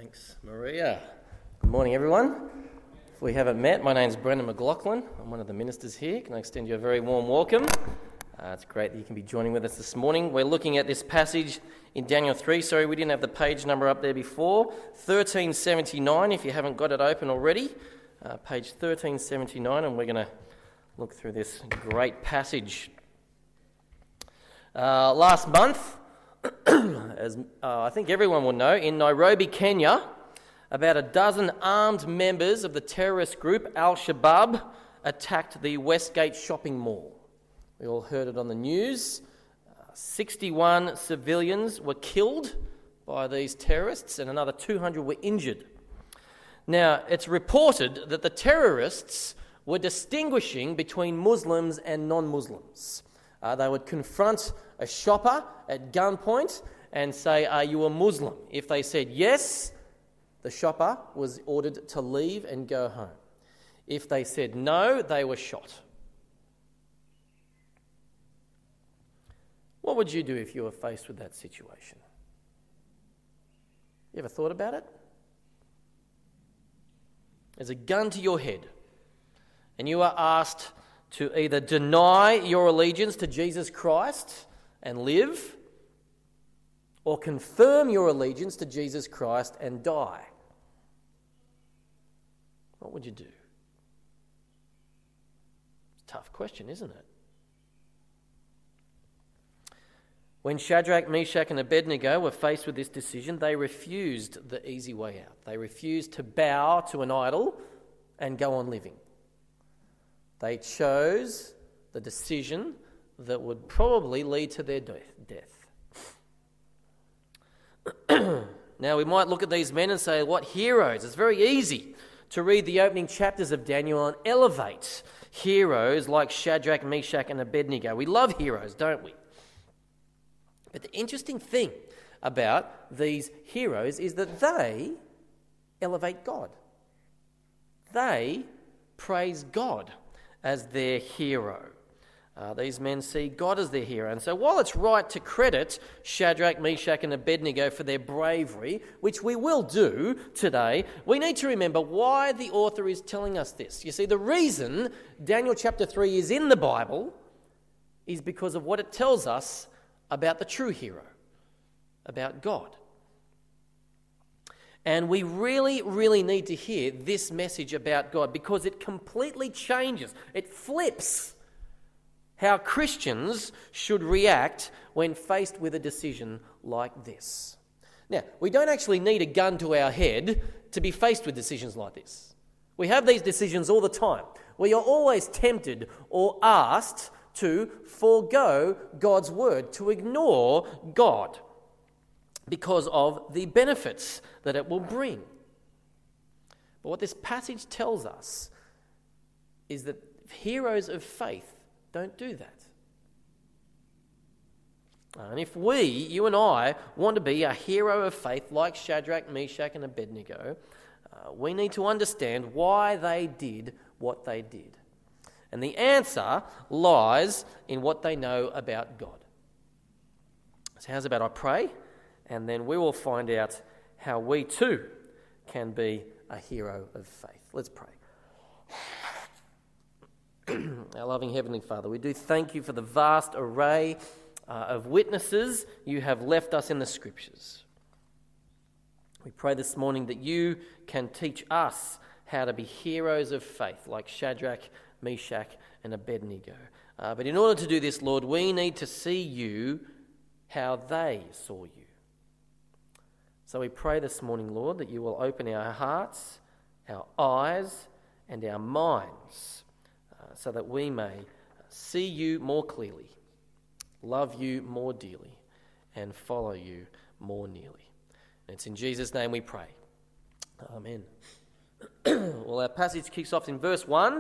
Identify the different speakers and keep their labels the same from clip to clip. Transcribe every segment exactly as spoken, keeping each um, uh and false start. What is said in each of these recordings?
Speaker 1: Thanks, Maria. Good morning, everyone. If we haven't met, my name's Brendan McLaughlin. I'm one of the ministers here. Can I extend you a very warm welcome? Uh, it's great that you can be joining with us this morning. We're looking at this passage in Daniel three. Sorry, we didn't have the page number up there before. thirteen seventy-nine, if you haven't got it open already. Uh, page thirteen seventy-nine, and we're going to look through this great passage. Uh, last month, as uh, I think everyone will know, in Nairobi, Kenya, about a dozen armed members of the terrorist group Al-Shabaab attacked the Westgate shopping mall. We all heard it on the news. Uh, sixty-one civilians were killed by these terrorists and another two hundred were injured. Now, it's reported that the terrorists were distinguishing between Muslims and non-Muslims. Uh, they would confront a shopper at gunpoint and say, "Are you a Muslim?" If they said yes, the shopper was ordered to leave and go home. If they said no, they were shot. What would you do if you were faced with that situation? You ever thought about it? There's a gun to your head, and you are asked to either deny your allegiance to Jesus Christ and live, or confirm your allegiance to Jesus Christ and die. What would you do? It's a tough question, isn't it? When Shadrach, Meshach and Abednego were faced with this decision, they refused the easy way out. They refused to bow to an idol and go on living. They chose the decision that would probably lead to their death. Now, we might look at these men and say, what heroes? It's very easy to read the opening chapters of Daniel and elevate heroes like Shadrach, Meshach and Abednego. We love heroes, don't we? But the interesting thing about these heroes is that they elevate God. They praise God as their hero. Uh, these men see God as their hero. And so while it's right to credit Shadrach, Meshach and Abednego for their bravery, which we will do today, we need to remember why the author is telling us this. You see, the reason Daniel chapter three is in the Bible is because of what it tells us about the true hero, about God. And we really, really need to hear this message about God because it completely changes, it flips how Christians should react when faced with a decision like this. Now, we don't actually need a gun to our head to be faced with decisions like this. We have these decisions all the time. We are always tempted or asked to forego God's word, to ignore God, because of the benefits that it will bring. But what this passage tells us is that heroes of faith don't do that. And if we, you and I, want to be a hero of faith like Shadrach, Meshach and Abednego, uh, we need to understand why they did what they did. And the answer lies in what they know about God. So how's about I pray? And then we will find out how we too can be a hero of faith. Let's pray. Our loving Heavenly Father, we do thank you for the vast array uh, of witnesses you have left us in the Scriptures. We pray this morning that you can teach us how to be heroes of faith like Shadrach, Meshach and Abednego. Uh, but in order to do this, Lord, we need to see you how they saw you. So we pray this morning, Lord, that you will open our hearts, our eyes and our minds uh, so that we may see you more clearly, love you more dearly and follow you more nearly. And it's in Jesus' name we pray. Amen. Well, our passage kicks off in verse one.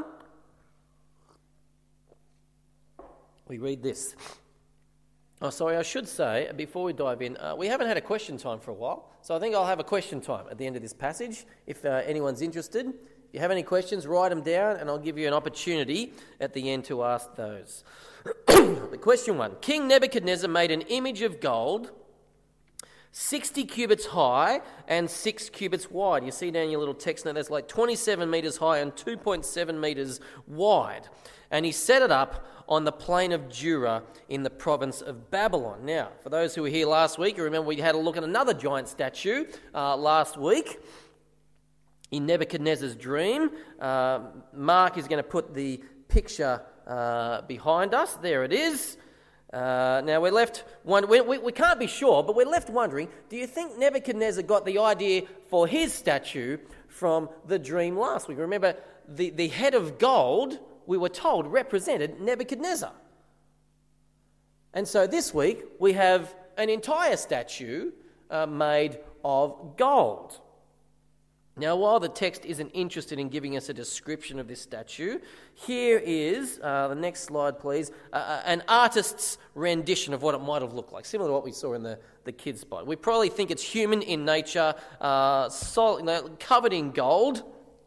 Speaker 1: We read this. Oh, sorry, I should say, before we dive in, uh, we haven't had a question time for a while, so I think I'll have a question time at the end of this passage, if uh, anyone's interested. If you have any questions, write them down, and I'll give you an opportunity at the end to ask those. The question one, King Nebuchadnezzar made an image of gold sixty cubits high and six cubits wide. You see down in your little text note, that's like twenty-seven metres high and two point seven metres wide. And he set it up on the plain of Dura in the province of Babylon. Now, for those who were here last week, you remember we had a look at another giant statue uh, last week. In Nebuchadnezzar's dream, uh, Mark is going to put the picture uh, behind us. There it is. Uh, now we're left, one, we, we, we can't be sure, but we're left wondering, do you think Nebuchadnezzar got the idea for his statue from the dream last week? Remember, the, the head of gold, we were told, represented Nebuchadnezzar. And so this week we have an entire statue uh, made of gold. Now, while the text isn't interested in giving us a description of this statue, here is, uh, the next slide please, uh, an artist's rendition of what it might have looked like, similar to what we saw in the, the kids' spot. We probably think it's human in nature, uh, sol- you know, covered in gold.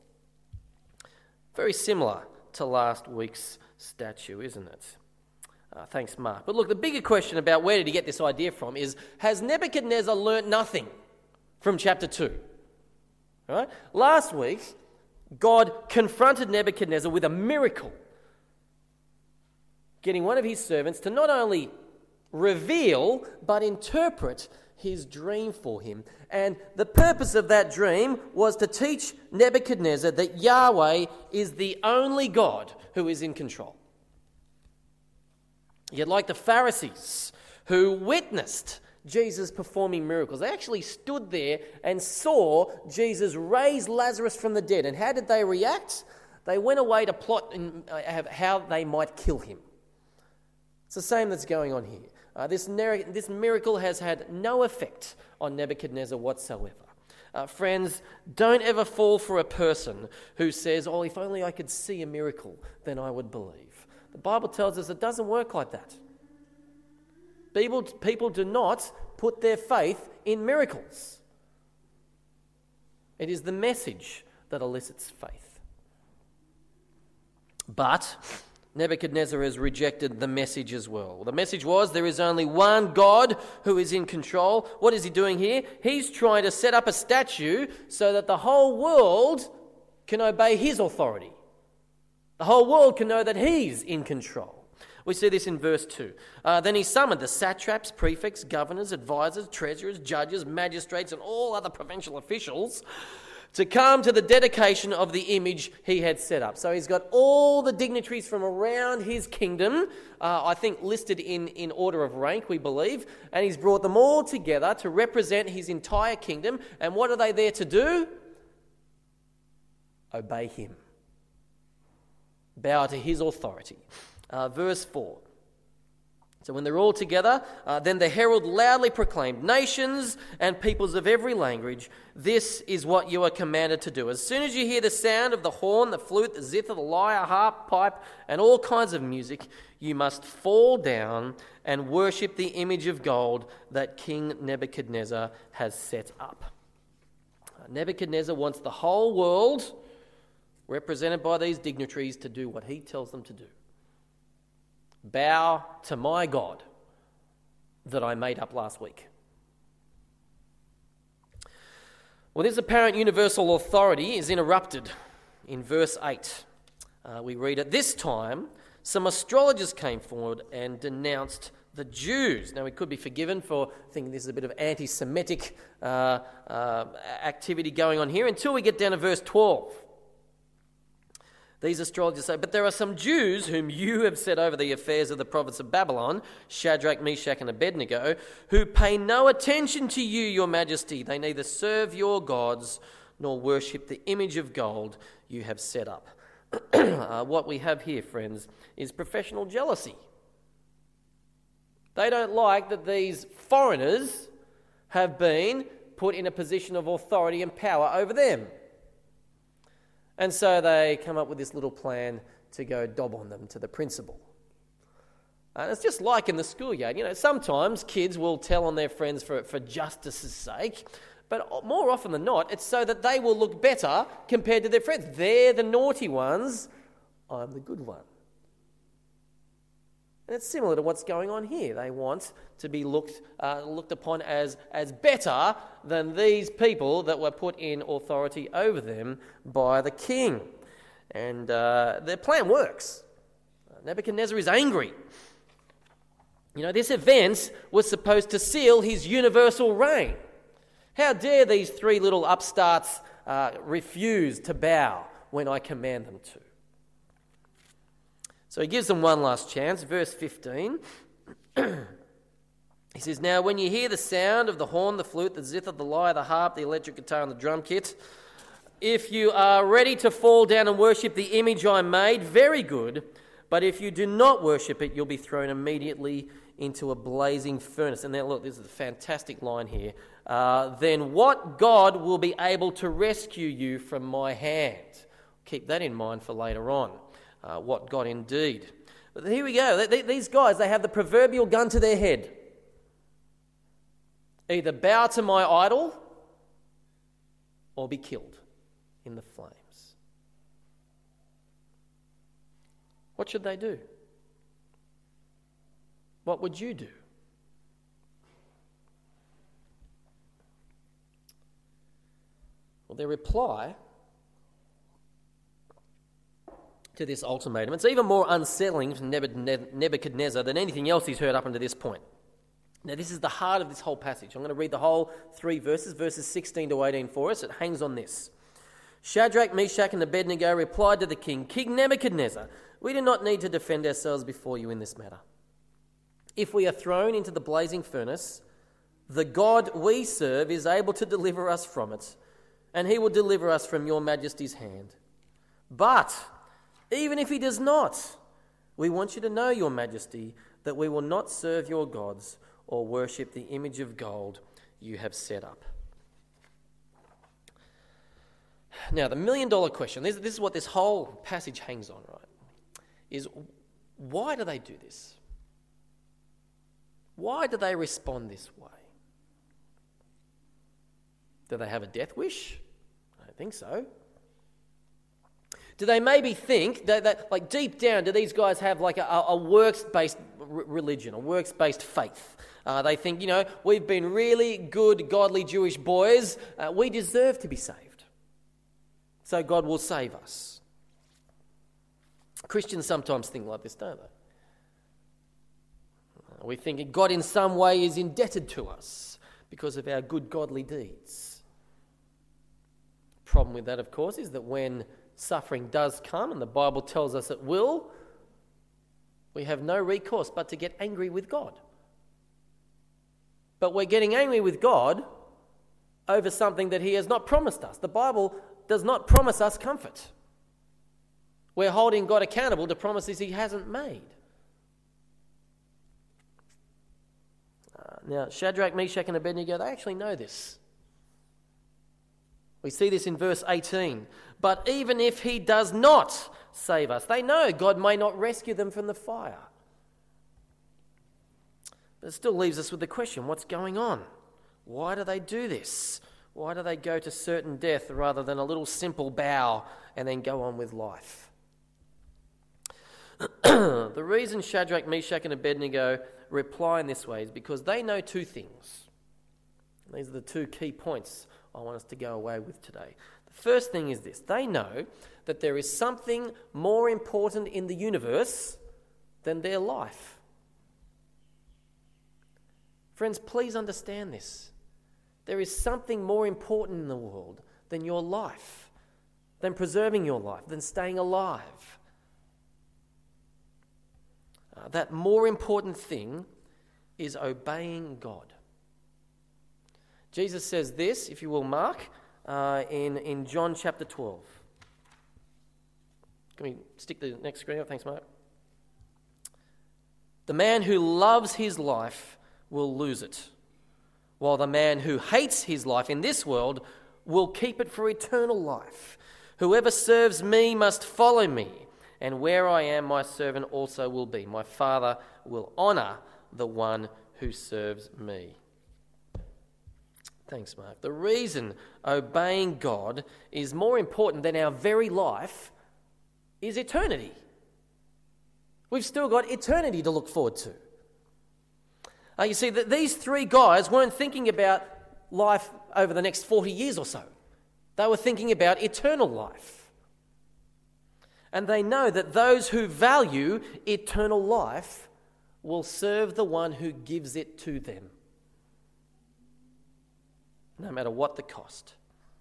Speaker 1: Very similar to last week's statue, isn't it? Uh, thanks, Mark. But look, the bigger question about where did he get this idea from is, has Nebuchadnezzar learnt nothing from chapter two? Right? Last week, God confronted Nebuchadnezzar with a miracle, getting one of his servants to not only reveal, but interpret his dream for him. And the purpose of that dream was to teach Nebuchadnezzar that Yahweh is the only God who is in control. Yet like the Pharisees who witnessed Jesus performing miracles, they actually stood there and saw Jesus raise Lazarus from the dead. And how did they react? They went away to plot and uh, how they might kill him. It's the same that's going on here. Uh, this, ner- this miracle has had no effect on Nebuchadnezzar whatsoever. Uh, friends, don't ever fall for a person who says, oh, if only I could see a miracle, then I would believe. The Bible tells us it doesn't work like that. People, people do not put their faith in miracles. It is the message that elicits faith. But Nebuchadnezzar has rejected the message as well. The message was there is only one God who is in control. What is he doing here? He's trying to set up a statue so that the whole world can obey his authority. The whole world can know that he's in control. We see this in verse two. Uh, then he summoned the satraps, prefects, governors, advisors, treasurers, judges, magistrates, and all other provincial officials to come to the dedication of the image he had set up. So he's got all the dignitaries from around his kingdom, uh, I think listed in, in order of rank, we believe, and he's brought them all together to represent his entire kingdom. And what are they there to do? Obey him. Bow to his authority. Uh, verse four. So when they're all together, uh, then the herald loudly proclaimed, nations and peoples of every language, this is what you are commanded to do. As soon as you hear the sound of the horn, the flute, the zither, the lyre, harp, pipe, and all kinds of music, you must fall down and worship the image of gold that King Nebuchadnezzar has set up. Uh, Nebuchadnezzar wants the whole world, represented by these dignitaries, to do what he tells them to do. Bow to my God that I made up last week. Well, this apparent universal authority is interrupted in verse eight. Uh, we read, at this time, some astrologers came forward and denounced the Jews. Now, we could be forgiven for thinking this is a bit of anti-Semitic uh, uh, activity going on here until we get down to verse twelve. These astrologers say, but there are some Jews whom you have set over the affairs of the province of Babylon, Shadrach, Meshach, and Abednego, who pay no attention to you, your majesty. They neither serve your gods nor worship the image of gold you have set up. uh, what we have here, friends, is professional jealousy. They don't like that these foreigners have been put in a position of authority and power over them. And so they come up with this little plan to go dob on them to the principal. And it's just like in the schoolyard. You know, sometimes kids will tell on their friends for, for justice's sake, but more often than not, it's so that they will look better compared to their friends. They're the naughty ones, I'm the good one. And it's similar to what's going on here. They want to be looked uh, looked upon as, as better than these people that were put in authority over them by the king. And uh, their plan works. Nebuchadnezzar is angry. You know, this event was supposed to seal his universal reign. How dare these three little upstarts uh, refuse to bow when I command them to? So he gives them one last chance. Verse fifteen. He says, "Now when you hear the sound of the horn, the flute, the zither, the lyre, the harp, the electric guitar, and the drum kit, if you are ready to fall down and worship the image I made, very good. But if you do not worship it, you'll be thrown immediately into a blazing furnace." And now look, this is a fantastic line here. Uh, "Then what God will be able to rescue you from my hand?" Keep that in mind for later on. Uh, what God indeed. But here we go. They, these guys, they have the proverbial gun to their head. Either bow to my idol or be killed in the flames. What should they do? What would you do? Well, their reply to this ultimatum, it's even more unsettling for Nebuchadnezzar than anything else he's heard up until this point. Now, this is the heart of this whole passage. I'm going to read the whole three verses, verses sixteen to eighteen for us. It hangs on this. "Shadrach, Meshach, and Abednego replied to the king, 'King Nebuchadnezzar, we do not need to defend ourselves before you in this matter. If we are thrown into the blazing furnace, the God we serve is able to deliver us from it, and he will deliver us from your majesty's hand. But even if he does not, we want you to know, your majesty, that we will not serve your gods or worship the image of gold you have set up.'" Now, the million dollar question, this, this is what this whole passage hangs on, right? Is why do they do this? Why do they respond this way? Do they have a death wish? I don't think so. Do they maybe think that, that like deep down, do these guys have like a, a works-based r- religion, a works-based faith? Uh, they think, you know, we've been really good, godly Jewish boys. Uh, we deserve to be saved. So God will save us. Christians sometimes think like this, don't they? Uh, we think God in some way is indebted to us because of our good godly deeds. Problem with that, of course, is that when suffering does come, and the Bible tells us it will, we have no recourse but to get angry with God. But we're getting angry with God over something that he has not promised us. The Bible does not promise us comfort. We're holding God accountable to promises he hasn't made. Uh, now, Shadrach, Meshach, and Abednego, they actually know this. We see this in verse eighteen. But even if he does not save us, they know God may not rescue them from the fire. But it still leaves us with the question, what's going on? Why do they do this? Why do they go to certain death rather than a little simple bow and then go on with life? The reason Shadrach, Meshach, and Abednego reply in this way is because they know two things. These are the two key points I want us to go away with today. The first thing is this. They know that there is something more important in the universe than their life. Friends, please understand this. There is something more important in the world than your life, than preserving your life, than staying alive. Uh, that more important thing is obeying God. Jesus says this, if you will, Mark, uh, in, in John chapter twelve. Can we stick the next screen up? Thanks, Mark. "The man who loves his life will lose it, while the man who hates his life in this world will keep it for eternal life. Whoever serves me must follow me, and where I am, my servant also will be. My Father will honour the one who serves me." Thanks, Mark. The reason obeying God is more important than our very life is eternity. We've still got eternity to look forward to. Uh, you see, that these three guys weren't thinking about life over the next forty years or so. They were thinking about eternal life. And they know that those who value eternal life will serve the one who gives it to them, no matter what the cost.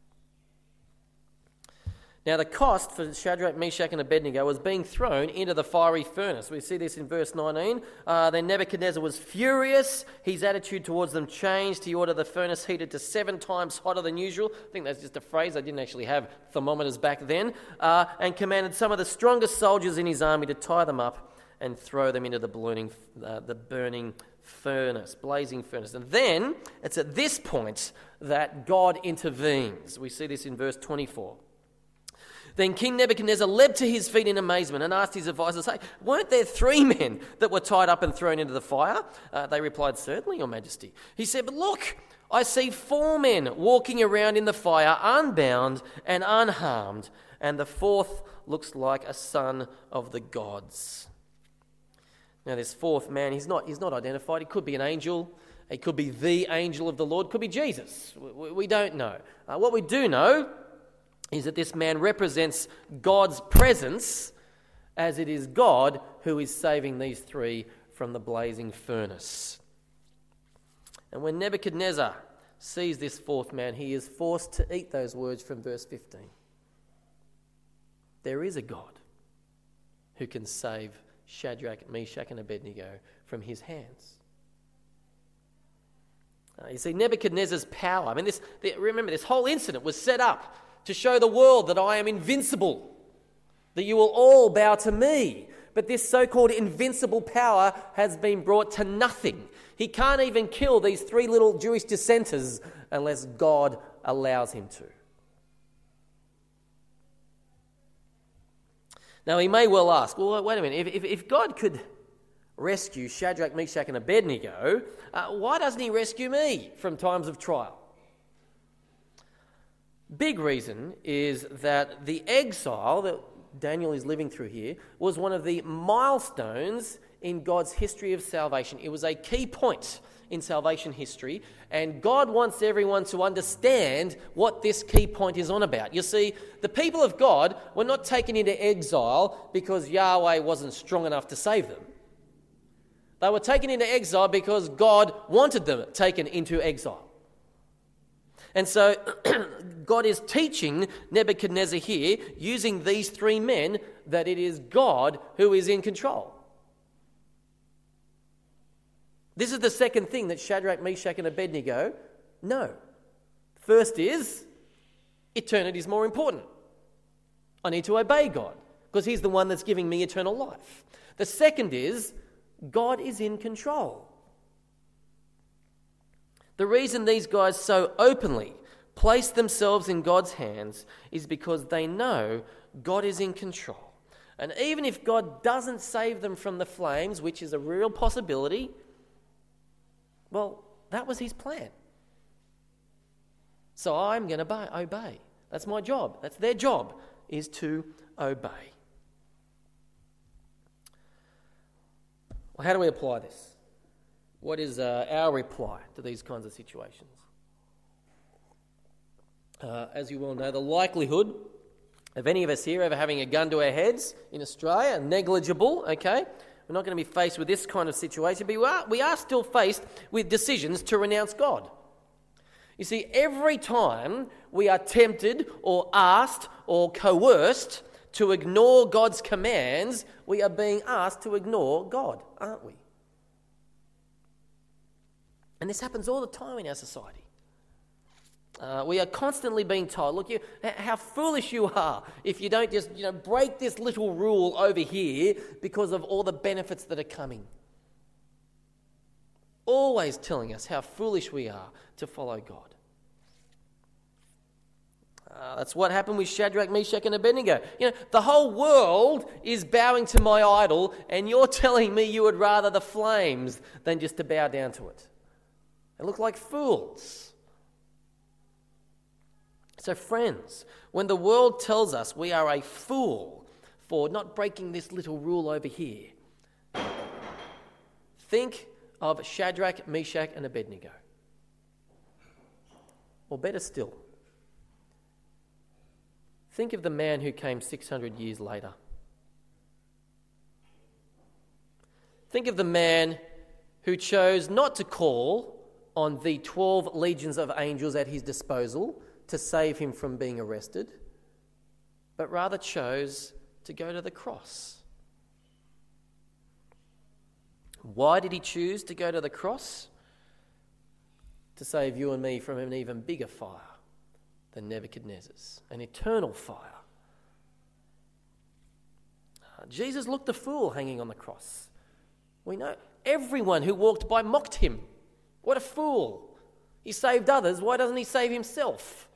Speaker 1: Now, the cost for Shadrach, Meshach, and Abednego was being thrown into the fiery furnace. We see this in verse nineteen. Uh, then Nebuchadnezzar was furious. His attitude towards them changed. He ordered the furnace heated to seven times hotter than usual. I think that's just a phrase. They didn't actually have thermometers back then. Uh, and commanded some of the strongest soldiers in his army to tie them up and throw them into the, ballooning, uh, the burning furnace, blazing furnace. And then it's at this point that God intervenes. We see this in verse twenty-four. Then King Nebuchadnezzar leapt to his feet in amazement and asked his advisors, "Hey, weren't there three men that were tied up and thrown into the fire?" Uh, they replied, "Certainly, Your Majesty." He said, "But look, I see four men walking around in the fire, unbound and unharmed, and the fourth looks like a son of the gods." Now, this fourth man, he's not, he's not identified. He could be an angel. He could be the angel of the Lord. Could be Jesus. We, we don't know. Uh, what we do know is that this man represents God's presence, as it is God who is saving these three from the blazing furnace. And when Nebuchadnezzar sees this fourth man, he is forced to eat those words from verse fifteen. There is a God who can save Shadrach, Meshach, and Abednego from his hands. Uh, you see, Nebuchadnezzar's power, I mean, this, the, remember, this whole incident was set up to show the world that I am invincible, that you will all bow to me. But this so-called invincible power has been brought to nothing. He can't even kill these three little Jewish dissenters unless God allows him to. Now, he may well ask, well, wait a minute, if, if, if God could rescue Shadrach, Meshach, and Abednego, uh, why doesn't he rescue me from times of trial? Big reason is that the exile that Daniel is living through here was one of the milestones in God's history of salvation. It was a key point in salvation history, and God wants everyone to understand what this key point is on about. You see, the people of God were not taken into exile because Yahweh wasn't strong enough to save them. They were taken into exile because God wanted them taken into exile. And so God is teaching Nebuchadnezzar here, using these three men, that it is God who is in control. This is the second thing that Shadrach, Meshach, and Abednego know. First is, eternity is more important. I need to obey God because he's the one that's giving me eternal life. The second is, God is in control. The reason these guys so openly place themselves in God's hands is because they know God is in control. And even if God doesn't save them from the flames, which is a real possibility, well, that was his plan. So I'm going to obey. That's my job. That's their job, is to obey. Well, how do we apply this? What is uh, our reply to these kinds of situations? Uh, as you well know, the likelihood of any of us here ever having a gun to our heads in Australia are negligible, okay? We're not going to be faced with this kind of situation, but we are, we are still faced with decisions to renounce God. You see, every time we are tempted or asked or coerced to ignore God's commands, we are being asked to ignore God, aren't we? And this happens all the time in our society. Uh, we are constantly being told, look, you, how foolish you are if you don't just, you know, break this little rule over here because of all the benefits that are coming. Always telling us how foolish we are to follow God. Uh, that's what happened with Shadrach, Meshach, and Abednego. You know, the whole world is bowing to my idol, and you're telling me you would rather the flames than just to bow down to it. They look like fools. So friends, when the world tells us we are a fool for not breaking this little rule over here, Think of Shadrach, Meshach, and Abednego. Or better still, think of the man who came six hundred years later. Think of the man who chose not to call on the twelve legions of angels at his disposal to save him from being arrested, but rather chose to go to the cross. Why did he choose to go to the cross? To save you and me from an even bigger fire than Nebuchadnezzar's, an eternal fire. Uh, Jesus looked a fool hanging on the cross. We know everyone who walked by mocked him. What a fool. He saved others, why doesn't he save himself?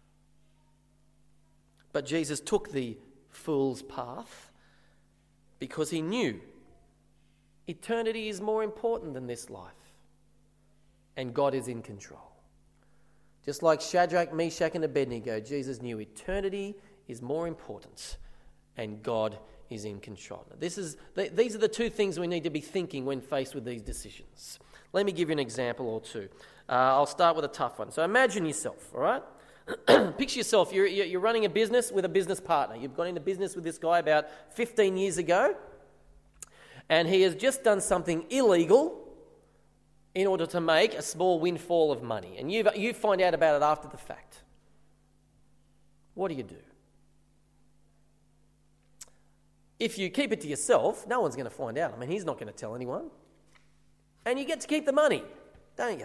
Speaker 1: But Jesus took the fool's path because he knew eternity is more important than this life. And God is in control. Just like Shadrach, Meshach, and Abednego, Jesus knew eternity is more important and God is in control. Now, this is, th- these are the two things we need to be thinking when faced with these decisions. Let me give you an example or two. Uh, I'll start with a tough one. So imagine yourself, all right? Picture yourself, you're, you're running a business with a business partner. You've gone into business with this guy about fifteen years ago, and he has just done something illegal in order to make a small windfall of money. And you you find out about it after the fact. What do you do? If you keep it to yourself, no one's going to find out. I mean, he's not going to tell anyone. And you get to keep the money, don't you?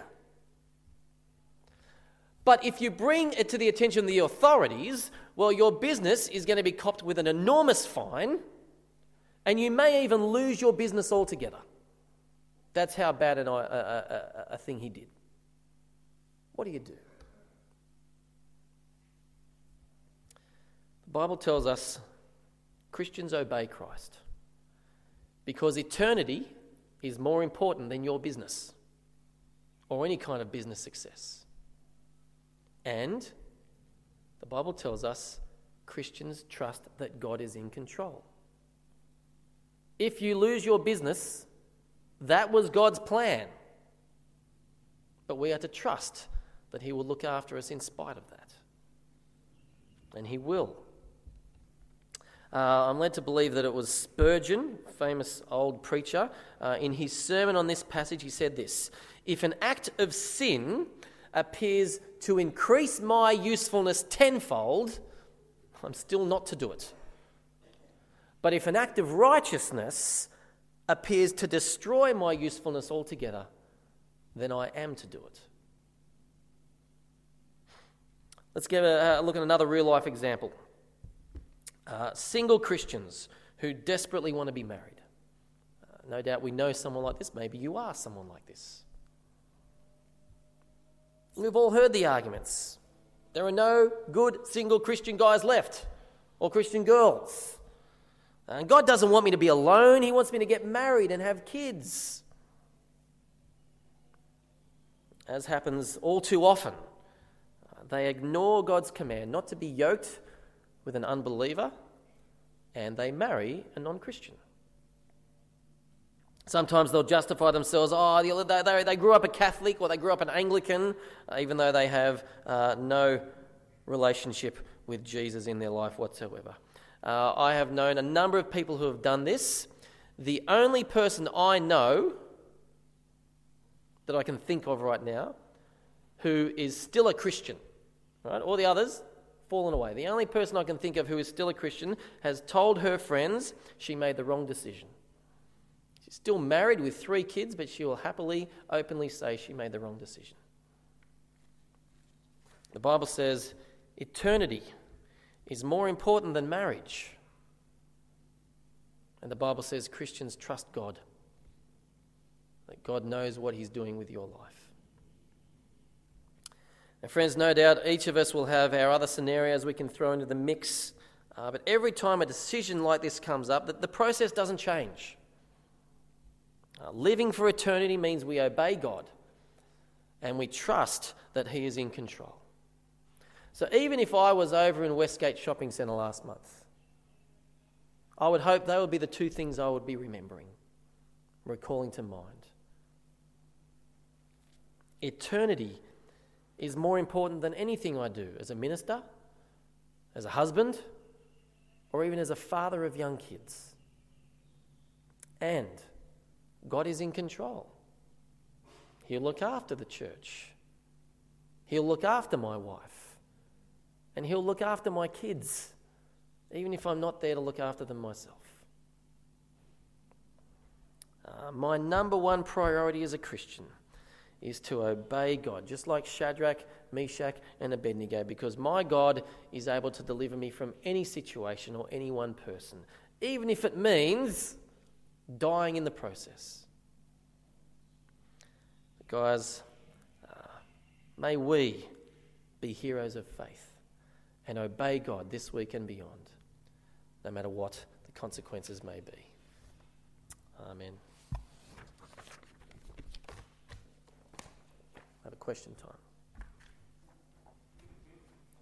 Speaker 1: But if you bring it to the attention of the authorities, well, your business is going to be copped with an enormous fine, and you may even lose your business altogether. That's how bad an, a, a, a thing he did. What do you do? The Bible tells us Christians obey Christ because eternity is more important than your business or any kind of business success. And the Bible tells us Christians trust that God is in control. If you lose your business, that was God's plan. But we are to trust that he will look after us in spite of that. And he will. Uh, I'm led to believe that it was Spurgeon, famous old preacher. Uh, in his sermon on this passage, he said this: "If an act of sin appears to increase my usefulness tenfold, I'm still not to do it. But if an act of righteousness appears to destroy my usefulness altogether, then I am to do it." Let's give a, a look at another real-life example. Uh, single Christians who desperately want to be married. Uh, no doubt we know someone like this. Maybe you are someone like this. We've all heard the arguments. There are no good single Christian guys left, or Christian girls. And God doesn't want me to be alone. He wants me to get married and have kids. As happens all too often, they ignore God's command not to be yoked with an unbeliever, and they marry a non-Christian. Sometimes they'll justify themselves, oh, they, they, they grew up a Catholic or they grew up an Anglican, uh, even though they have uh, no relationship with Jesus in their life whatsoever. Uh, I have known a number of people who have done this. The only person I know that I can think of right now who is still a Christian, right? All the others, fallen away. The only person I can think of who is still a Christian has told her friends she made the wrong decision. She's still married with three kids, but she will happily, openly say she made the wrong decision. The Bible says eternity is more important than marriage. And the Bible says Christians trust God, that God knows what he's doing with your life. And friends, no doubt each of us will have our other scenarios we can throw into the mix, uh, but every time a decision like this comes up, the, the process doesn't change. Uh, living for eternity means we obey God and we trust that he is in control. So even if I was over in Westgate Shopping Centre last month, I would hope they would be the two things I would be remembering, recalling to mind. Eternity is more important than anything I do as a minister, as a husband, or even as a father of young kids. And God is in control. He'll look after the church. He'll look after my wife. And he'll look after my kids, even if I'm not there to look after them myself. Uh, my number one priority as a Christian is to obey God, just like Shadrach, Meshach, and Abednego, because my God is able to deliver me from any situation or any one person, even if it means dying in the process. Guys, uh, may we be heroes of faith and obey God this week and beyond, no matter what the consequences may be. Amen. Have a question time.